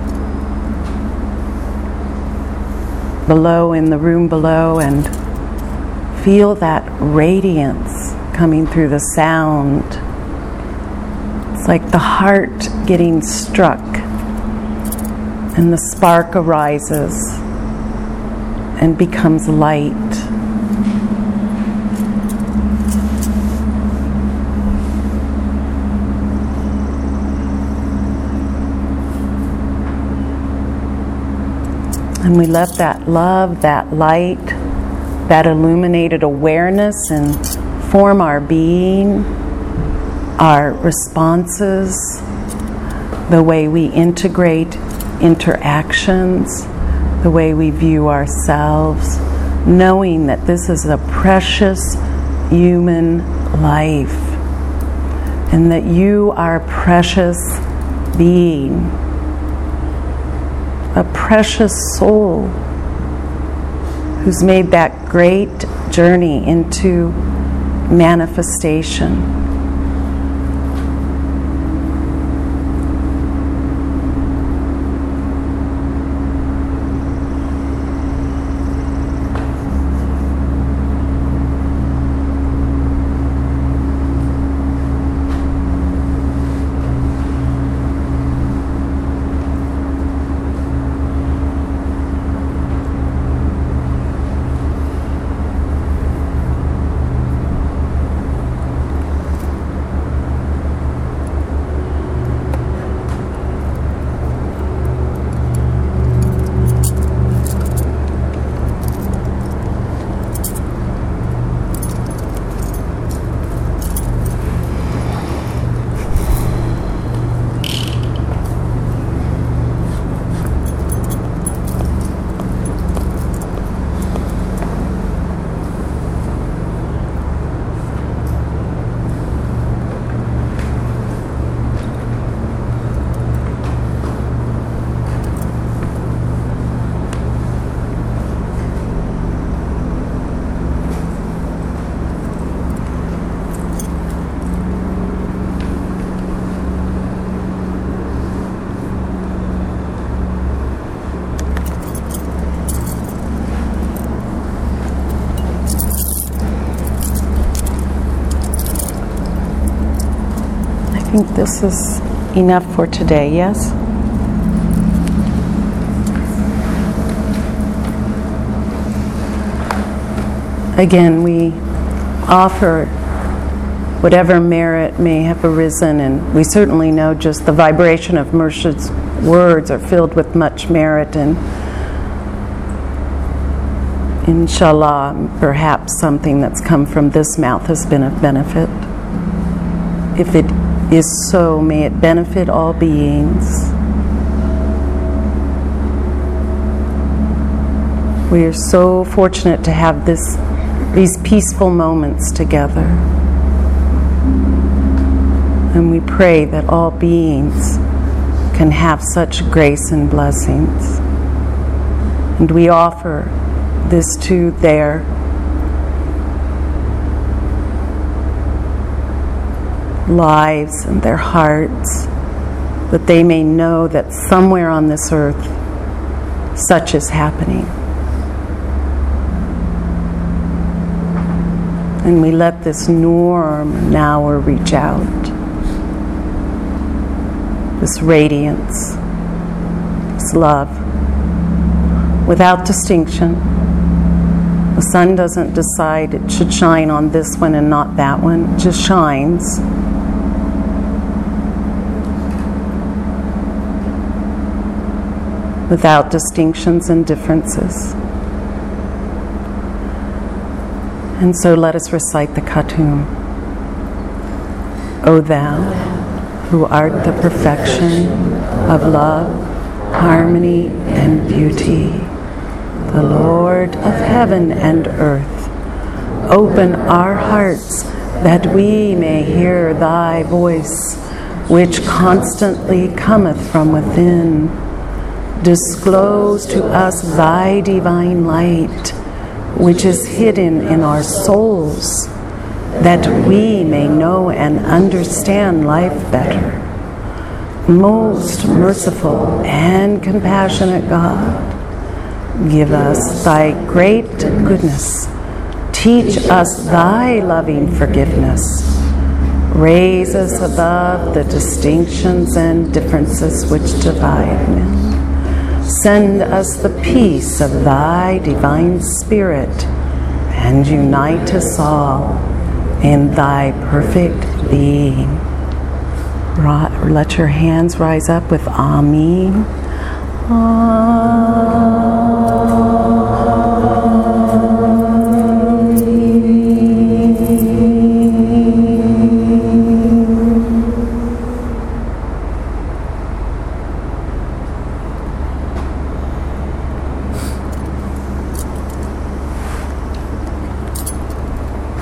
below, in the room below, and feel that radiance coming through the sound. It's like the heart getting struck, and the spark arises and becomes light. And we let that love, that light, that illuminated awareness inform our being, our responses, the way we integrate interactions, the way we view ourselves, knowing that this is a precious human life and that you are a precious being, a precious soul who's made that great journey into manifestation. I think this is enough for today, yes? Again, we offer whatever merit may have arisen, and we certainly know just the vibration of Murshid's words are filled with much merit, and inshallah, perhaps something that's come from this mouth has been of benefit. If it is so, may it benefit all beings. We are so fortunate to have these peaceful moments together. And we pray that all beings can have such grace and blessings. And we offer this to their lives and their hearts, that they may know that somewhere on this earth such is happening. And we let this norm now reach out, this radiance, this love, without distinction. The sun doesn't decide it should shine on this one and not that one. It just shines. Without distinctions and differences. And so let us recite the Khatum. O Thou, who art the perfection of love, harmony, and beauty, the Lord of heaven and earth, open our hearts that we may hear Thy voice, which constantly cometh from within. Disclose to us Thy divine light, which is hidden in our souls, that we may know and understand life better. Most merciful and compassionate God, give us thy great goodness. Teach us thy loving forgiveness. Raise us above the distinctions and differences which divide men. Send us the peace of thy divine Spirit, and unite us all in thy perfect being. Let your hands rise up with Amen. Amen.